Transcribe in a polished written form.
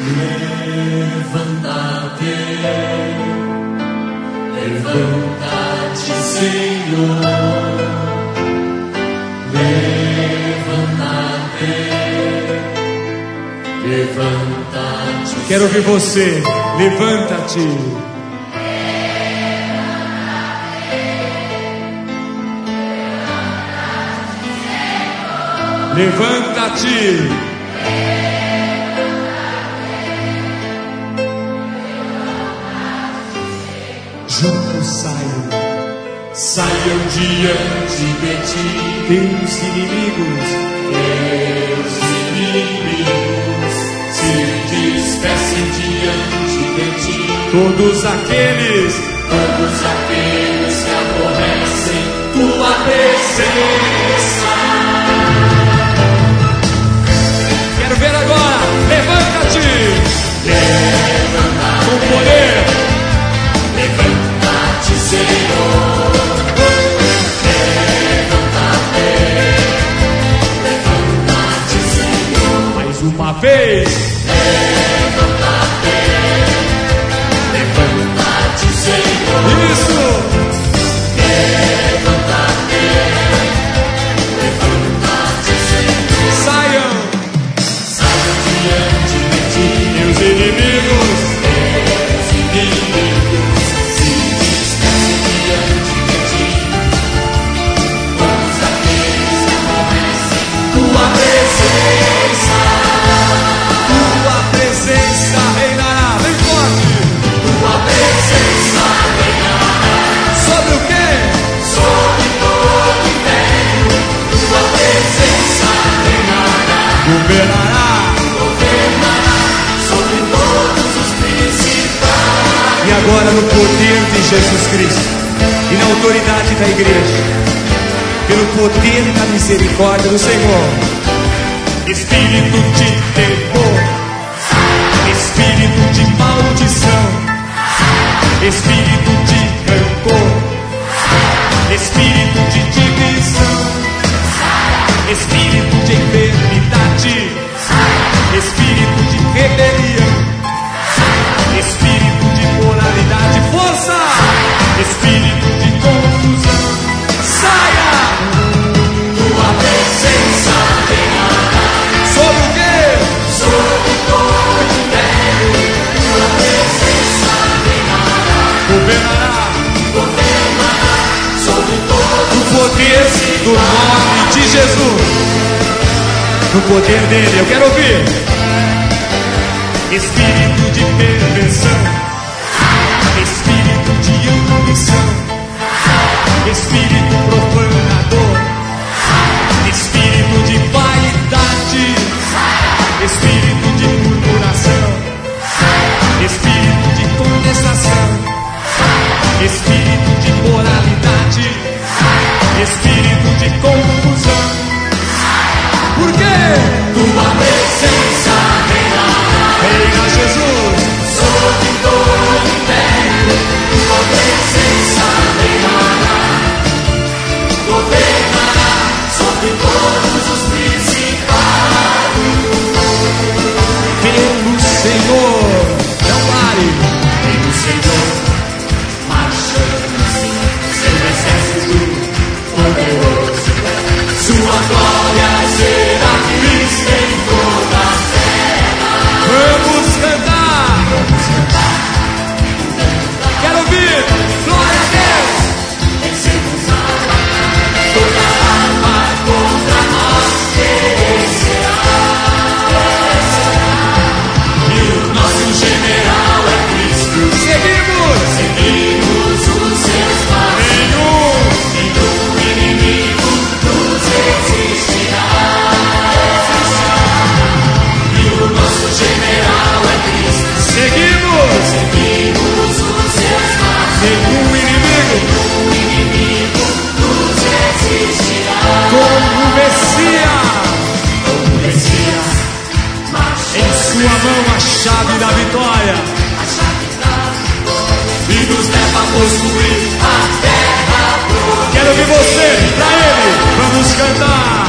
Levanta-te, levanta-te, Senhor. Levanta-te, levanta-te. Quero ouvir você. Levanta-te. Levanta-te. Juntos saiam diante de ti, teus inimigos se despecem diante de ti. Todos aqueles que aborrecem tua presença. Quero ver agora. Levanta-te. Levanta-te. Com poder. Levanta-te, Senhor. Levanta-te. Levanta-te, Senhor. Mais uma vez. Levanta-te. Levanta-te, Senhor. Isso. Levanta-te. Levanta-te, Senhor. Saiam Diante de ti, meus inimigos. se despecem diante de ti. Todos aqueles que aborrecem tua presença. Tua presença reinará. Vem forte. Tua presença reinará. Sobre o quê? Sobre todo império. Tua presença reinará. Governará. Sobre todos os principados. E agora no poder de Jesus Cristo e na autoridade da igreja, pelo poder da misericórdia do Senhor, espírito de temor, espírito de maldição, espírito de rancor, espírito de divisão, espírito de enfermidade, espírito de rebelião, espírito de moralidade, força, espírito de confusão, saia. Tua presença reinará. Sobre o quê? Sobre todo império. Tua presença reinará. Governará. Sobre todo No poder do nome de Jesus, no poder dele, eu quero ouvir. Espírito de perversão, espírito de ambição, espírito profanador, espírito de vaidade, espírito de murmuração, espírito de contestação, espírito de moralidade, espírito de confusão. Por quê? tua presença reinará. Reina Jesus. Sobre todo império. Tua presença reinará. Governará sobre todos os principados. Pelo Senhor, não pare. Pelo Senhor, marchando-se, seu exército poderoso. Sua glória será vista em toda a terra. Vamos cantar. Quero ouvir. Glória a Deus. Vencemos a batalha, toda arma contra nós perecerá. E o nosso general é Cristo. Seguimos. Seguimos os seus passos. Nenhum inimigo nos resistirá. E o nosso general é Cristo. Seguimos. Seguimos os seus passos. Nenhum inimigo. Nenhum inimigo nos resistirá. Como o Messias. Como Messias, Em sua mão a chave da vitória. a chave da vitória e nos leva a possuir a terra prometida. Quero ouvir você. Pra ele. Vamos cantar.